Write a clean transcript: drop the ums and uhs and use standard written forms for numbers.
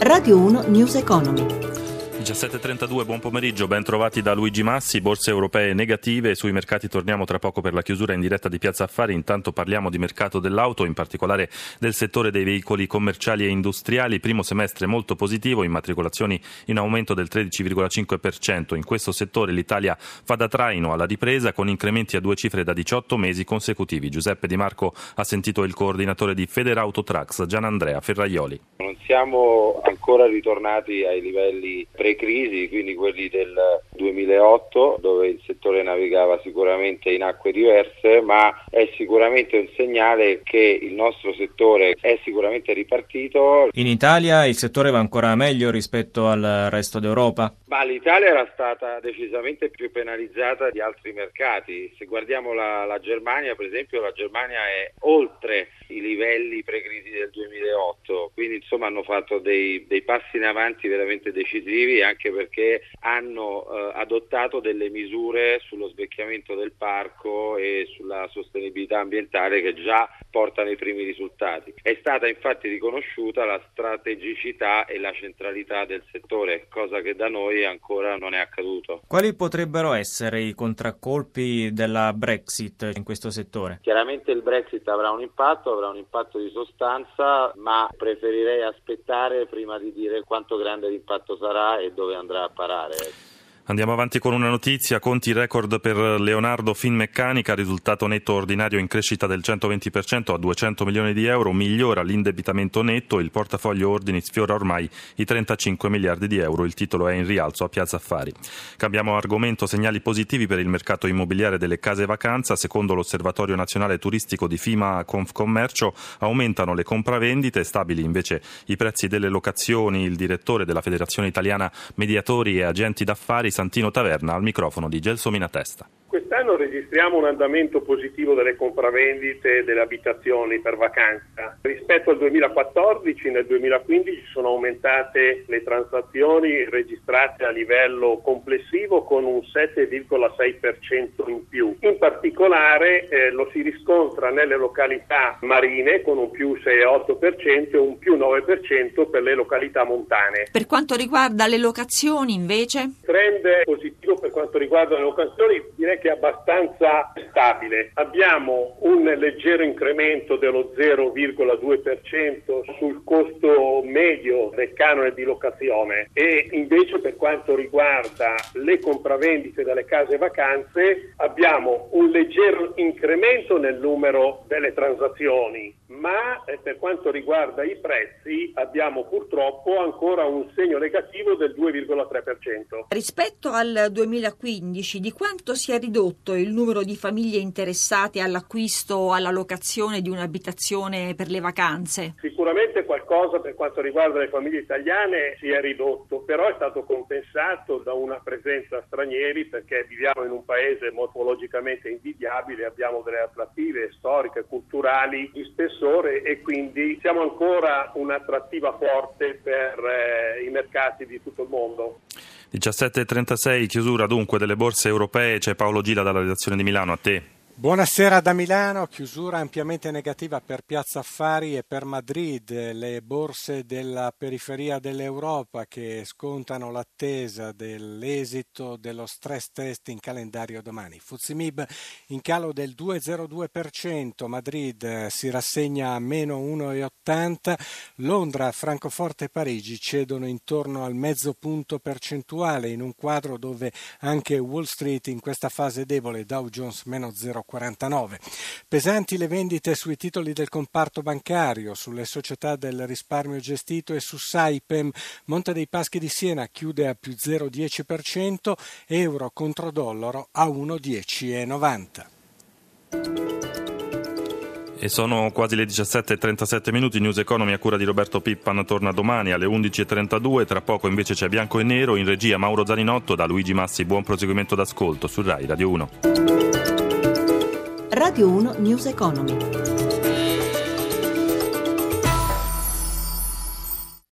Radio 1 News Economy. 17.32, buon pomeriggio, ben trovati da Luigi Massi. Borse europee negative, sui mercati torniamo tra poco per la chiusura in diretta di Piazza Affari. Intanto parliamo di mercato dell'auto, in particolare del settore dei veicoli commerciali e industriali. Primo semestre molto positivo, immatricolazioni in aumento del 13,5%. In questo settore l'Italia fa da traino alla ripresa con incrementi a due cifre da 18 mesi consecutivi. Giuseppe Di Marco ha sentito il coordinatore di Federautotrax, Gianandrea Ferraioli. Non siamo ancora ritornati ai livelli pre-crisi, quindi quelli del 2008, dove il settore navigava sicuramente in acque diverse, ma è sicuramente un segnale che il nostro settore è sicuramente ripartito. In Italia il settore va ancora meglio rispetto al resto d'Europa? Ma l'Italia era stata decisamente più penalizzata di altri mercati. Se guardiamo la Germania, per esempio, la Germania è oltre i livelli pre-crisi del 2008, quindi insomma hanno fatto dei passi in avanti veramente decisivi, anche perché hanno adottato delle misure sullo svecchiamento del parco e sulla sostenibilità ambientale che già portano i primi risultati. È stata infatti riconosciuta la strategicità e la centralità del settore, cosa che da noi ancora non è accaduto. Quali potrebbero essere i contraccolpi della Brexit in questo settore? Chiaramente il Brexit avrà un impatto di sostanza, ma preferirei aspettare prima di dire quanto grande l'impatto sarà e dove andrà a parare. Andiamo avanti con una notizia, conti record per Leonardo Finmeccanica, risultato netto ordinario in crescita del 120% a 200 milioni di euro, migliora l'indebitamento netto, il portafoglio ordini sfiora ormai i 35 miliardi di euro, il titolo è in rialzo a Piazza Affari. Cambiamo argomento, segnali positivi per il mercato immobiliare delle case vacanza, secondo l'Osservatorio Nazionale Turistico di FIMA Confcommercio aumentano le compravendite, stabili invece i prezzi delle locazioni, il direttore della Federazione Italiana Mediatori e Agenti d'Affari Santino Taverna al microfono di Gelsomina Testa. Quest'anno registriamo un andamento positivo delle compravendite delle abitazioni per vacanza. Rispetto al 2014, nel 2015 sono aumentate le transazioni registrate a livello complessivo con un 7,6% in più. In particolare lo si riscontra nelle località marine con un più 6,8% e un più 9% per le località montane. Per quanto riguarda le locazioni invece? Il trend positivo per quanto riguarda le locazioni direi che è abbastanza stabile. Abbiamo un leggero incremento dello 0,2% sul costo medio del canone di locazione e invece per quanto riguarda le compravendite delle case vacanze abbiamo un leggero incremento nel numero delle transazioni, ma per quanto riguarda i prezzi abbiamo purtroppo ancora un segno negativo del 2,3%. Rispetto al 2015, di quanto si è ridotto il numero di famiglie interessate all'acquisto o alla locazione di un'abitazione per le vacanze? Sicuramente qualcosa per quanto riguarda le famiglie italiane si è ridotto, però è stato compensato da una presenza stranieri perché viviamo in un paese morfologicamente invidiabile, abbiamo delle attrattive storiche, culturali di spessore e quindi siamo ancora un'attrattiva forte per i mercati di tutto il mondo. 17.36, chiusura dunque delle borse europee, c'è Paolo Gila dalla redazione di Milano, a te. Buonasera da Milano, chiusura ampiamente negativa per Piazza Affari e per Madrid, le borse della periferia dell'Europa che scontano l'attesa dell'esito dello stress test in calendario domani. FTSE MIB in calo del 2,02%, Madrid si rassegna a meno 1,80%, Londra, Francoforte e Parigi cedono intorno al mezzo punto percentuale in un quadro dove anche Wall Street in questa fase debole, Dow Jones meno 0,49%. Pesanti le vendite sui titoli del comparto bancario, sulle società del risparmio gestito e su Saipem. Monte dei Paschi di Siena chiude a più 0,10%, euro contro dollaro a 1,1090. E sono quasi le 17.37 minuti, News Economy a cura di Roberto Pippan torna domani alle 11.32, tra poco invece c'è Bianco e Nero, in regia Mauro Zaninotto, da Luigi Massi buon proseguimento d'ascolto su Rai Radio 1. Radio 1 News Economy.